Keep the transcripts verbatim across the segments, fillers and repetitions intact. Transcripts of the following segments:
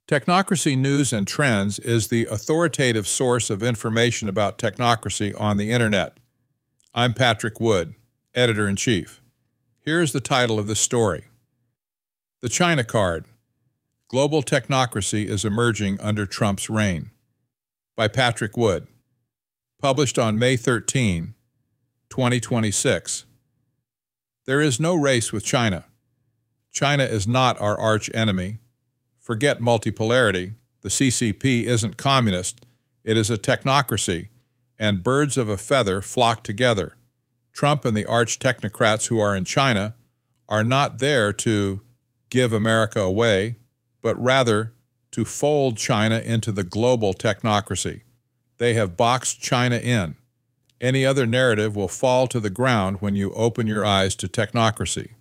Technocracy News and Trends is the authoritative source of information about technocracy on the Internet. I'm Patrick Wood, Editor-in-Chief. Here's the title of this story. The China Card. Global Technocracy is Emerging Under Trump's Reign. By Patrick Wood. Published on May thirteenth, twenty twenty-six. There is no race with China. China is not our arch enemy. Forget multipolarity. The C C P isn't communist. It is a technocracy, and birds of a feather flock together. Trump and the arch technocrats who are in China are not there to give America away, but rather to fold China into the global technocracy. They have boxed China in. Any other narrative will fall to the ground when you open your eyes to technocracy.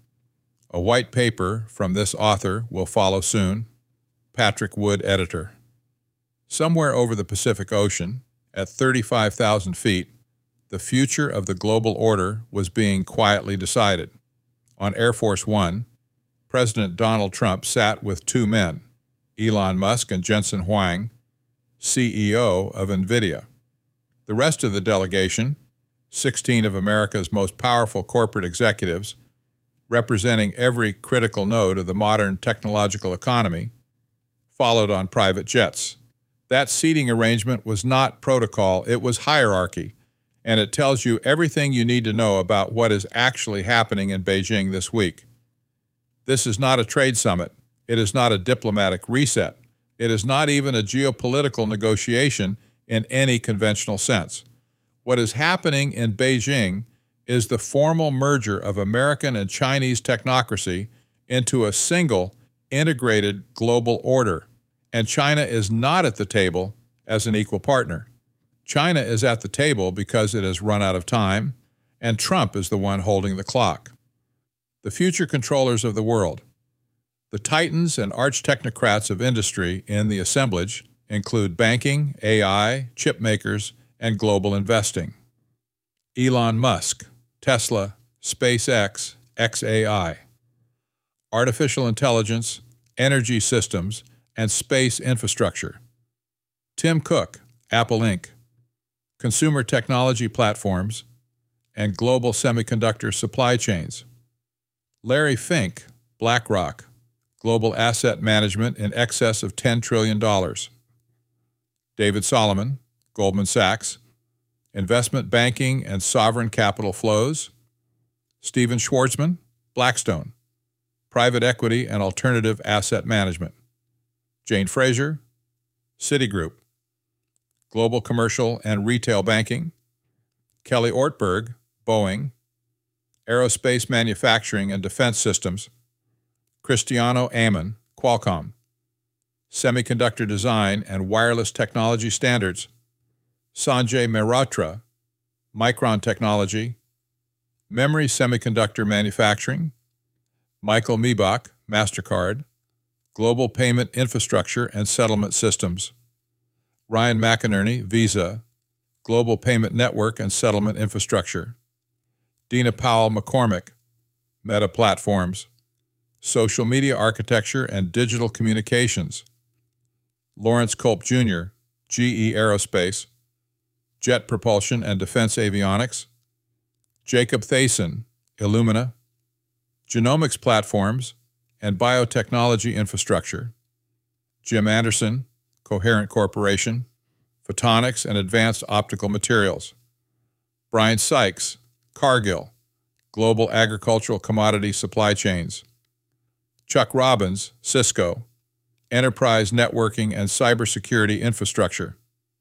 A white paper from this author will follow soon. Patrick Wood, Editor. Somewhere over the Pacific Ocean, at thirty-five thousand feet, the future of the global order was being quietly decided. On Air Force One, President Donald Trump sat with two men, Elon Musk and Jensen Huang, C E O of NVIDIA. The rest of the delegation, sixteen of America's most powerful corporate executives, representing every critical node of the modern technological economy, followed on private jets. That seating arrangement was not protocol, it was hierarchy, and it tells you everything you need to know about what is actually happening in Beijing this week. This is not a trade summit. It is not a diplomatic reset. It is not even a geopolitical negotiation in any conventional sense. What is happening in Beijing is the formal merger of American and Chinese technocracy into a single, integrated global order. And China is not at the table as an equal partner. China is at the table because it has run out of time, and Trump is the one holding the clock. The future controllers of the world. The titans and arch technocrats of industry in the assemblage include banking, A I, chip makers, and global investing. Elon Musk, Tesla, SpaceX, X A I. Artificial intelligence, energy systems, and space infrastructure. Tim Cook, Apple Incorporated. Consumer technology platforms, and global semiconductor supply chains. Larry Fink, BlackRock, global asset management in excess of ten trillion dollars. David Solomon, Goldman Sachs, investment banking and sovereign capital flows. Stephen Schwarzman, Blackstone, private equity and alternative asset management. Jane Fraser, Citigroup, global commercial and retail banking. Kelly Ortberg, Boeing, aerospace manufacturing and defense systems. Cristiano Amon, Qualcomm, semiconductor design and wireless technology standards. Sanjay Mehrotra, Micron Technology, memory semiconductor manufacturing. Michael Miebach, MasterCard, global payment infrastructure and settlement systems. Ryan McInerney, Visa, global payment network and settlement infrastructure. Dina Powell McCormick, Meta Platforms, social media architecture and digital communications. Lawrence Culp Junior, G E Aerospace, jet propulsion and defense avionics. Jacob Thaysen, Illumina, genomics platforms and biotechnology infrastructure. Jim Anderson, Coherent Corporation, photonics and advanced optical materials. Brian Sykes, Cargill, global agricultural commodity supply chains. Chuck Robbins, Cisco, enterprise networking and cybersecurity infrastructure.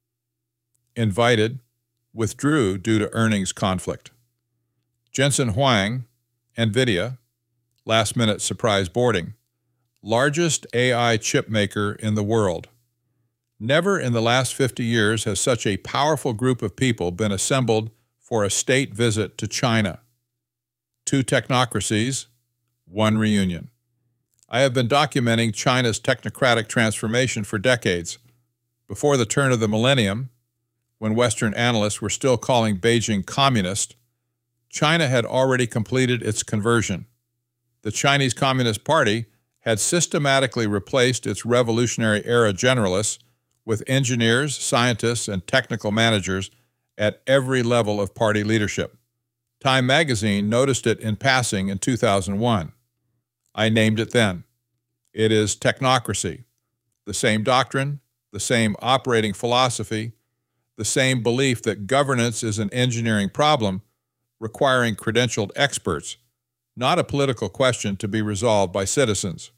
Invited, withdrew due to earnings conflict. Jensen Huang, NVIDIA, last-minute surprise boarding, largest A I chip maker in the world. Never in the last fifty years has such a powerful group of people been assembled for a state visit to China. Two technocracies, one reunion. I have been documenting China's technocratic transformation for decades. Before the turn of the millennium, when Western analysts were still calling Beijing communist, China had already completed its conversion. The Chinese Communist Party had systematically replaced its Revolutionary Era generalists with engineers, scientists, and technical managers at every level of party leadership. Time magazine noticed it in passing in two thousand one. I named it then. It is technocracy. The same doctrine, the same operating philosophy, the same belief that governance is an engineering problem requiring credentialed experts, not a political question to be resolved by citizens.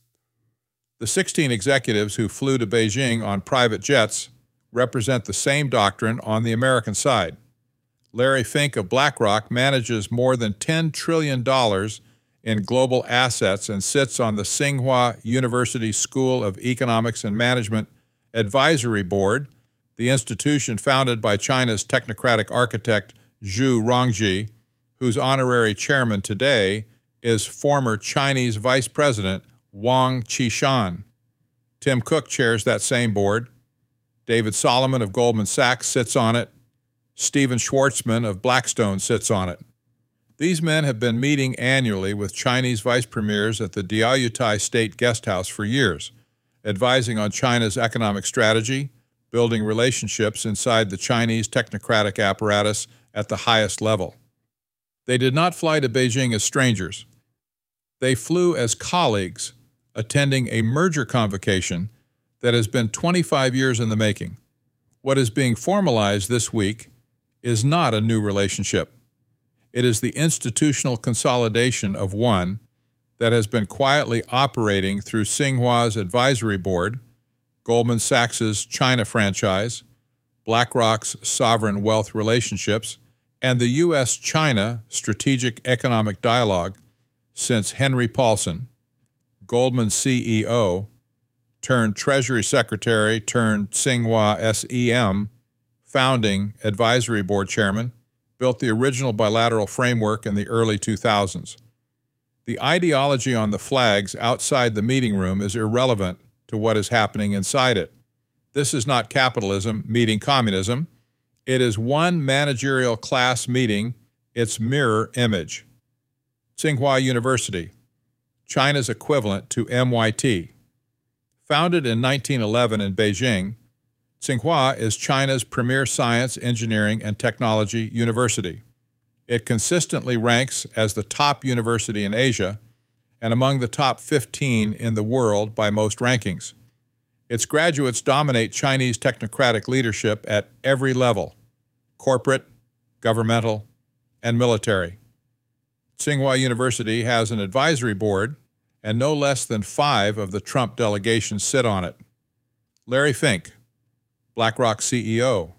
The sixteen executives who flew to Beijing on private jets represent the same doctrine on the American side. Larry Fink of BlackRock manages more than ten trillion dollars in global assets and sits on the Tsinghua University School of Economics and Management Advisory Board, the institution founded by China's technocratic architect Zhu Rongji, whose honorary chairman today is former Chinese Vice President Wang Qishan. Tim Cook chairs that same board. David Solomon of Goldman Sachs sits on it. Stephen Schwarzman of Blackstone sits on it. These men have been meeting annually with Chinese vice premiers at the Diaoyutai State Guest House for years, advising on China's economic strategy, building relationships inside the Chinese technocratic apparatus at the highest level. They did not fly to Beijing as strangers. They flew as colleagues, attending a merger convocation that has been twenty-five years in the making. What is being formalized this week is not a new relationship. It is the institutional consolidation of one that has been quietly operating through Tsinghua's advisory board, Goldman Sachs's China franchise, BlackRock's sovereign wealth relationships, and the U S China strategic economic dialogue since Henry Paulson, Goldman C E O, turned Treasury Secretary turned Tsinghua S E M, founding advisory board chairman, built the original bilateral framework in the early two thousands. The ideology on the flags outside the meeting room is irrelevant to what is happening inside it. This is not capitalism meeting communism. It is one managerial class meeting its mirror image. Tsinghua University, China's equivalent to M I T. Founded in nineteen eleven in Beijing, Tsinghua is China's premier science, engineering, and technology university. It consistently ranks as the top university in Asia and among the top fifteen in the world by most rankings. Its graduates dominate Chinese technocratic leadership at every level: corporate, governmental, and military. Tsinghua University has an advisory board, and no less than five of the Trump delegations sit on it. Larry Fink, BlackRock C E O.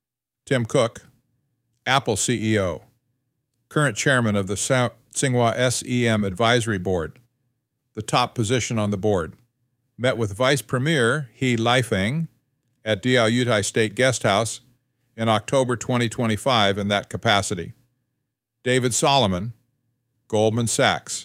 Tim Cook, Apple C E O. Current chairman of the Tsinghua S E M Advisory Board, the top position on the board. Met with Vice Premier He Lifeng at Diaoyutai State Guest House in October twenty twenty-five in that capacity. David Solomon, Goldman Sachs.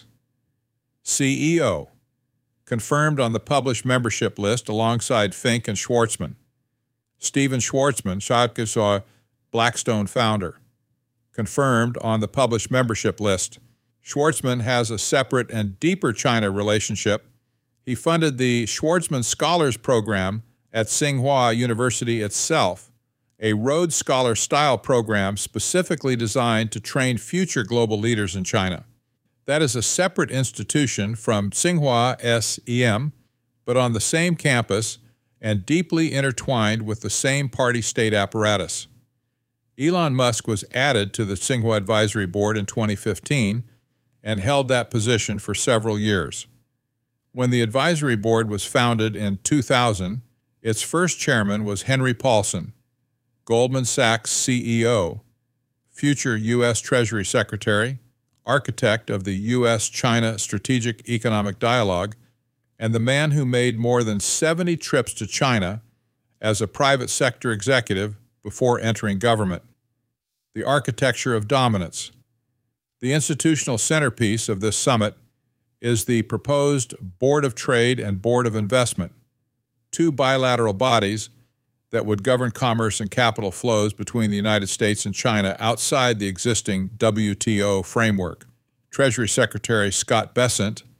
C E O, confirmed on the published membership list alongside Fink and Schwarzman. Stephen Schwarzman, Shadkusaw, Blackstone founder, confirmed on the published membership list. Schwarzman has a separate and deeper China relationship. He funded the Schwarzman Scholars Program at Tsinghua University itself, a Rhodes Scholar-style program specifically designed to train future global leaders in China. That is a separate institution from Tsinghua S E M, but on the same campus and deeply intertwined with the same party-state apparatus. Elon Musk was added to the Tsinghua Advisory Board in twenty fifteen and held that position for several years. When the advisory board was founded in two thousand, its first chairman was Henry Paulson, Goldman Sachs C E O, future U S Treasury Secretary, architect of the U S China Strategic Economic Dialogue, and the man who made more than seventy trips to China as a private sector executive before entering government. The architecture of dominance. The institutional centerpiece of this summit is the proposed Board of Trade and Board of Investment, two bilateral bodies that would govern commerce and capital flows between the United States and China outside the existing W T O framework. Treasury Secretary Scott Bessent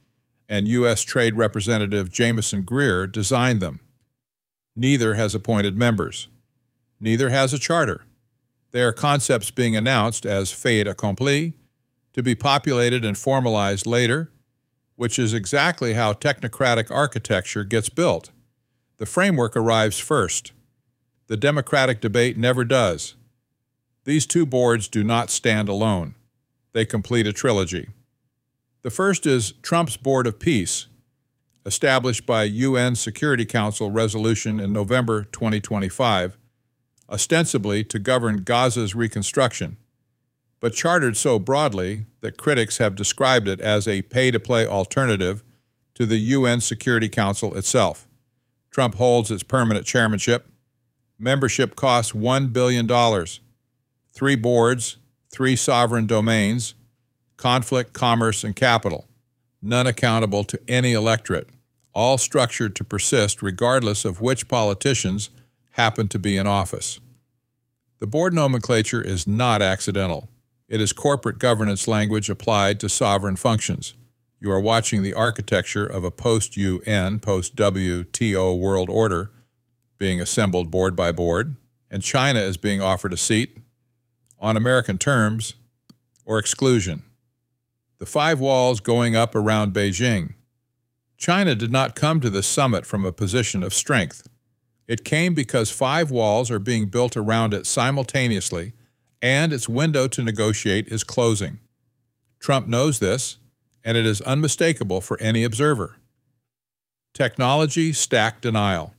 and U S Trade Representative Jameson Greer designed them. Neither has appointed members. Neither has a charter. They are concepts being announced as fait accompli, to be populated and formalized later, which is exactly how technocratic architecture gets built. The framework arrives first. The democratic debate never does. These two boards do not stand alone. They complete a trilogy. The first is Trump's Board of Peace, established by U N Security Council resolution in November twenty twenty-five, ostensibly to govern Gaza's reconstruction, but chartered so broadly that critics have described it as a pay-to-play alternative to the U N Security Council itself. Trump holds its permanent chairmanship. Membership costs one billion dollars. Three boards, three sovereign domains, conflict, commerce, and capital, none accountable to any electorate, all structured to persist regardless of which politicians happen to be in office. The board nomenclature is not accidental. It is corporate governance language applied to sovereign functions. You are watching the architecture of a post-U N, post-W T O world order being assembled board by board, and China is being offered a seat on American terms or exclusion. The five walls going up around Beijing. China did not come to this summit from a position of strength. It came because five walls are being built around it simultaneously, and its window to negotiate is closing. Trump knows this, and it is unmistakable for any observer. Technology stack denial.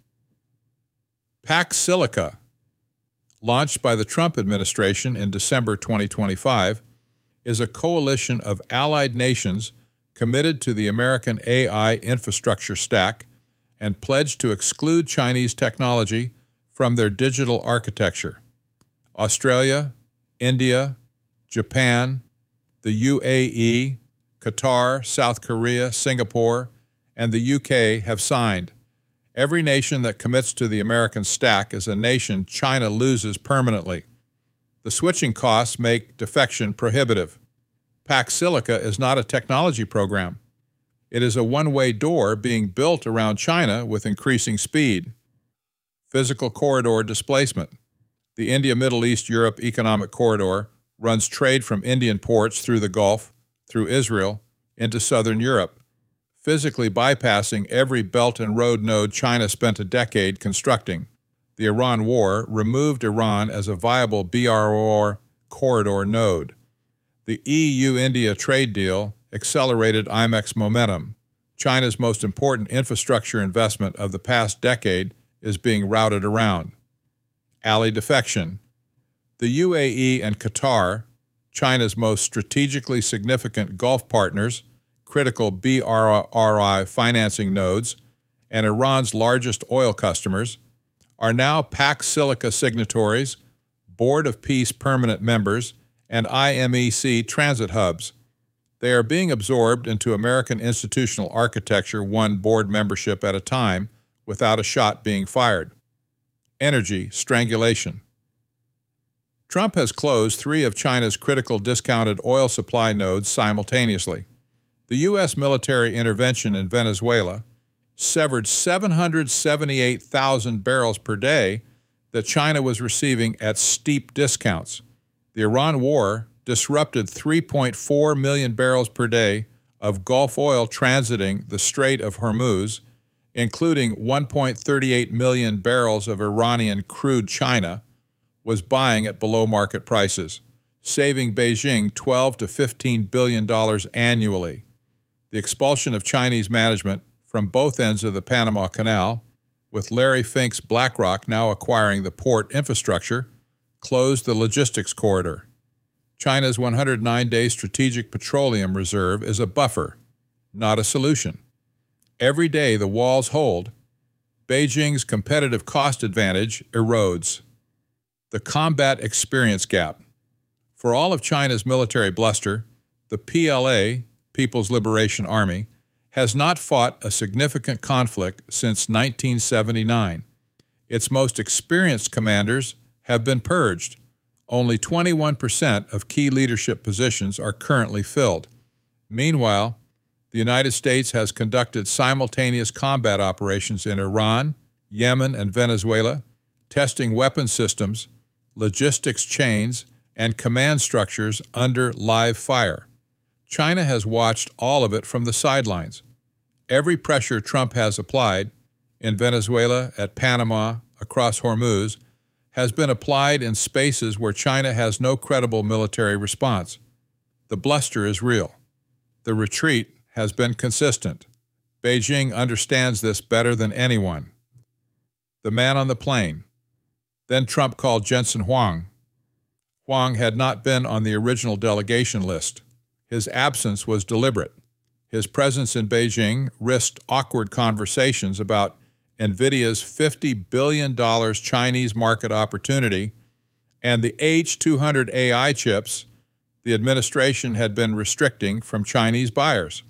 Pax Silica, launched by the Trump administration in December twenty twenty-five, is a coalition of allied nations committed to the American A I infrastructure stack and pledged to exclude Chinese technology from their digital architecture. Australia, India, Japan, the U A E, Qatar, South Korea, Singapore, and the U K have signed. Every nation that commits to the American stack is a nation China loses permanently. The switching costs make defection prohibitive. Pax Silica is not a technology program. It is a one-way door being built around China with increasing speed. Physical corridor displacement. The India-Middle East-Europe Economic Corridor runs trade from Indian ports through the Gulf, through Israel, into southern Europe, physically bypassing every Belt and Road node China spent a decade constructing. The Iran war removed Iran as a viable B R O corridor node. The E U-India trade deal accelerated I M E X momentum. China's most important infrastructure investment of the past decade is being routed around. Ally defection. The U A E and Qatar, China's most strategically significant Gulf partners, critical B R I financing nodes, and Iran's largest oil customers, are now Pax Silica signatories, Board of Peace permanent members, and I M E C transit hubs. They are being absorbed into American institutional architecture one board membership at a time without a shot being fired. Energy strangulation. Trump has closed three of China's critical discounted oil supply nodes simultaneously. The U S military intervention in Venezuela severed seven hundred seventy-eight thousand barrels per day that China was receiving at steep discounts. The Iran war disrupted three point four million barrels per day of Gulf oil transiting the Strait of Hormuz, including one point three eight million barrels of Iranian crude China was buying at below market prices, saving Beijing twelve to fifteen billion dollars annually. The expulsion of Chinese management from both ends of the Panama Canal, with Larry Fink's BlackRock now acquiring the port infrastructure, closed the logistics corridor. China's one hundred nine day strategic petroleum reserve is a buffer, not a solution. Every day the walls hold, Beijing's competitive cost advantage erodes. The combat experience gap. For all of China's military bluster, the P L A, People's Liberation Army, has not fought a significant conflict since nineteen seventy-nine. Its most experienced commanders have been purged. Only twenty-one percent of key leadership positions are currently filled. Meanwhile, the the United States has conducted simultaneous combat operations in Iran, Yemen, and Venezuela, testing weapon systems, logistics chains, and command structures under live fire. China has watched all of it from the sidelines. Every pressure Trump has applied, in Venezuela, at Panama, across Hormuz, has been applied in spaces where China has no credible military response. The bluster is real. The retreat has been consistent. Beijing understands this better than anyone. The man on the plane. Then Trump called Jensen Huang. Huang had not been on the original delegation list. His absence was deliberate. His presence in Beijing risked awkward conversations about NVIDIA's fifty billion dollars Chinese market opportunity and the H two hundred A I chips the administration had been restricting from Chinese buyers.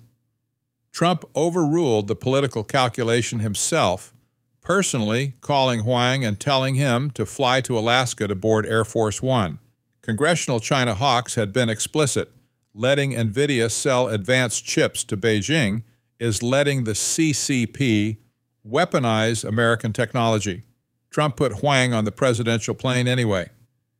Trump overruled the political calculation himself, personally calling Huang and telling him to fly to Alaska to board Air Force One. Congressional China hawks had been explicit. Letting NVIDIA sell advanced chips to Beijing is letting the C C P weaponize American technology. Trump put Huang on the presidential plane anyway.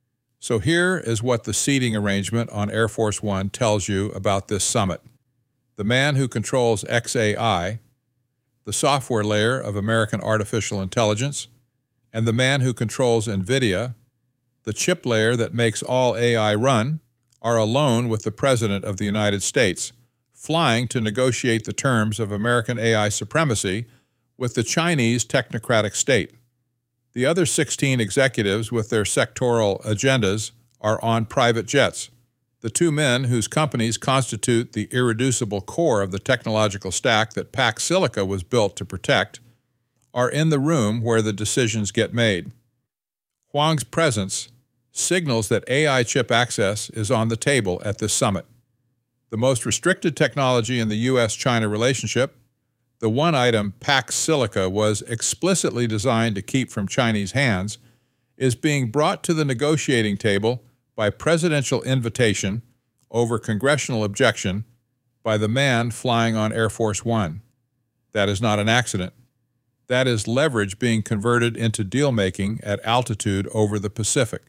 So here is what the seating arrangement on Air Force One tells you about this summit. The man who controls X A I, the software layer of American artificial intelligence, and the man who controls NVIDIA, the chip layer that makes all A I run, are alone with the President of the United States, flying to negotiate the terms of American A I supremacy with the Chinese technocratic state. The other sixteen executives with their sectoral agendas are on private jets. The two men whose companies constitute the irreducible core of the technological stack that Pax Silica was built to protect are in the room where the decisions get made. Huang's presence signals that A I chip access is on the table at this summit. The most restricted technology in the U S China relationship, the one item Pax Silica was explicitly designed to keep from Chinese hands, is being brought to the negotiating table by presidential invitation over congressional objection by the man flying on Air Force One. That is not an accident. That is leverage being converted into deal-making at altitude over the Pacific.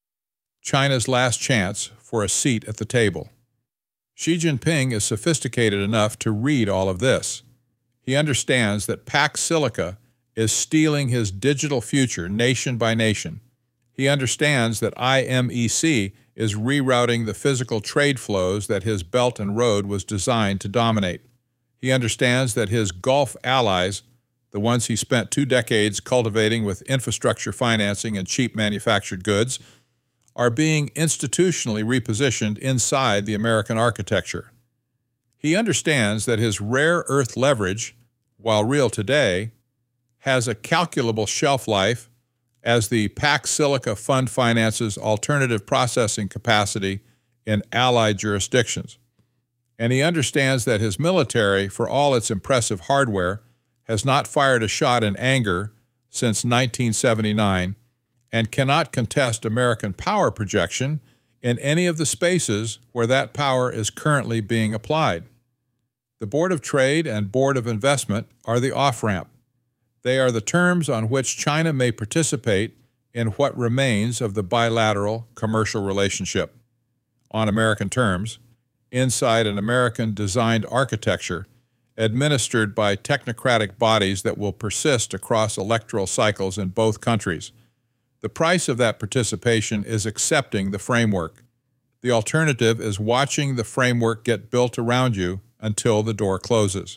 China's last chance for a seat at the table. Xi Jinping is sophisticated enough to read all of this. He understands that Pax Silica is stealing his digital future nation by nation. He understands that I M E C is rerouting the physical trade flows that his Belt and Road was designed to dominate. He understands that his Gulf allies, the ones he spent two decades cultivating with infrastructure financing and cheap manufactured goods, are being institutionally repositioned inside the American architecture. He understands that his rare earth leverage, while real today, has a calculable shelf life as the Pax Silica Fund finances alternative processing capacity in allied jurisdictions. And he understands that his military, for all its impressive hardware, has not fired a shot in anger since nineteen seventy-nine and cannot contest American power projection in any of the spaces where that power is currently being applied. The Board of Trade and Board of Investment are the off-ramp. They are the terms on which China may participate in what remains of the bilateral commercial relationship. On American terms, inside an American-designed architecture administered by technocratic bodies that will persist across electoral cycles in both countries. The price of that participation is accepting the framework. The alternative is watching the framework get built around you until the door closes.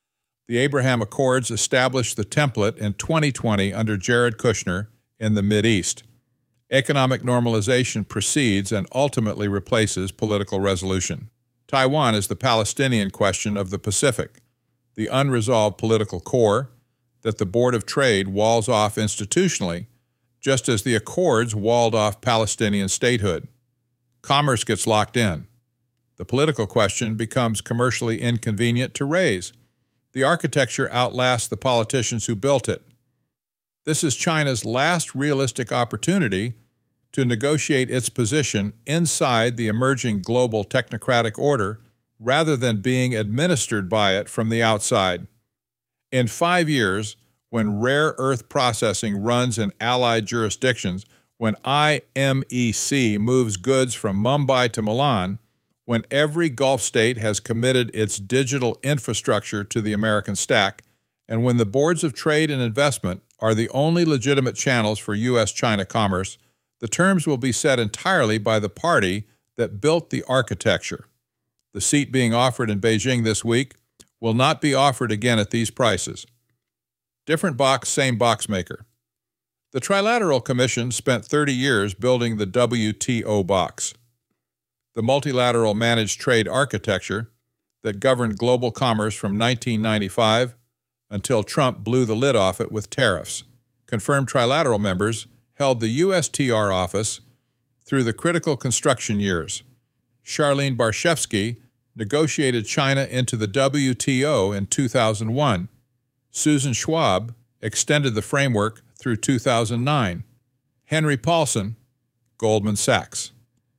The Abraham Accords established the template in twenty twenty under Jared Kushner in the Mideast. Economic normalization precedes and ultimately replaces political resolution. Taiwan is the Palestinian question of the Pacific, the unresolved political core that the Board of Trade walls off institutionally, just as the Accords walled off Palestinian statehood. Commerce gets locked in. The political question becomes commercially inconvenient to raise. The architecture outlasts the politicians who built it. This is China's last realistic opportunity to negotiate its position inside the emerging global technocratic order rather than being administered by it from the outside. In five years, when rare earth processing runs in allied jurisdictions, when I M E C moves goods from Mumbai to Milan, when every Gulf state has committed its digital infrastructure to the American stack, and when the boards of trade and investment are the only legitimate channels for U S China commerce, the terms will be set entirely by the party that built the architecture. The seat being offered in Beijing this week will not be offered again at these prices. Different box, same box maker. The Trilateral Commission spent thirty years building the W T O box, the multilateral managed trade architecture that governed global commerce from nineteen ninety-five until Trump blew the lid off it with tariffs. Confirmed Trilateral members held the U S T R office through the critical construction years. Charlene Barshevsky negotiated China into the W T O in two thousand one. Susan Schwab extended the framework through two thousand nine. Henry Paulson, Goldman Sachs.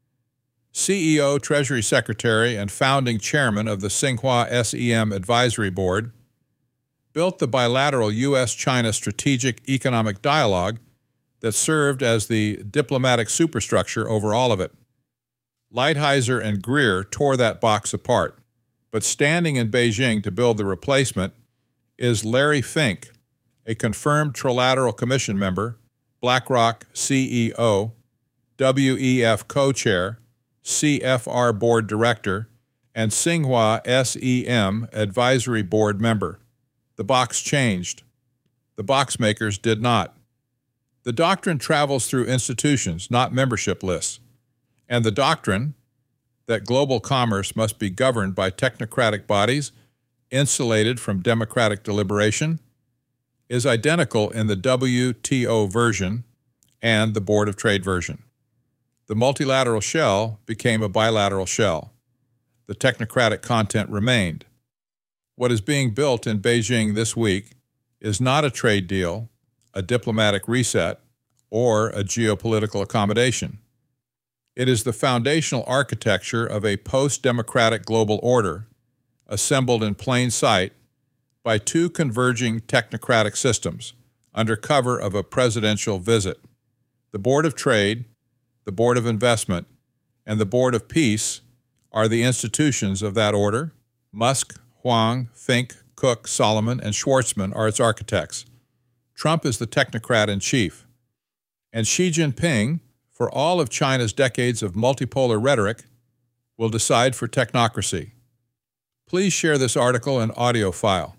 C E O, Treasury Secretary, and founding chairman of the Tsinghua S E M Advisory Board, built the bilateral U S China Strategic Economic Dialogue that served as the diplomatic superstructure over all of it. Lighthizer and Greer tore that box apart, but standing in Beijing to build the replacement is Larry Fink, a confirmed Trilateral Commission member, BlackRock C E O, W E F co-chair, C F R board director, and Tsinghua S E M advisory board member. The box changed. The box makers did not. The doctrine travels through institutions, not membership lists. And the doctrine that global commerce must be governed by technocratic bodies insulated from democratic deliberation is identical in the W T O version and the Board of Trade version. The multilateral shell became a bilateral shell. The technocratic content remained. What is being built in Beijing this week is not a trade deal, a diplomatic reset, or a geopolitical accommodation. It is the foundational architecture of a post-democratic global order assembled in plain sight by two converging technocratic systems under cover of a presidential visit. The Board of Trade, the Board of Investment, and the Board of Peace are the institutions of that order. Musk, Huang, Fink, Cook, Solomon, and Schwartzman are its architects. Trump is the technocrat in chief. And Xi Jinping, for all of China's decades of multipolar rhetoric, will decide for technocracy. Please share this article and audio file.